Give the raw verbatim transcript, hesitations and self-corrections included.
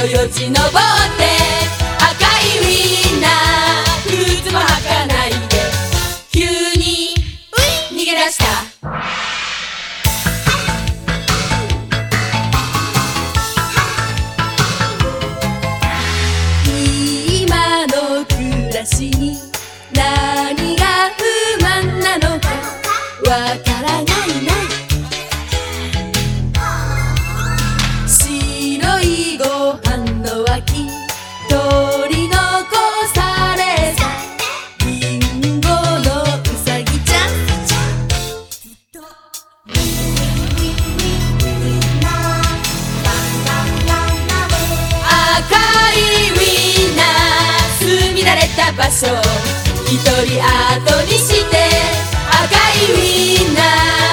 よじ登って赤いウインナーフルーツも吐かないで急に逃げ出した今の暮らしに何が不満なのかわからないない白いご飯の脇取り残されたリンゴのうさぎちゃん赤いウインナー住み慣れた場所一人後にして赤いウインナー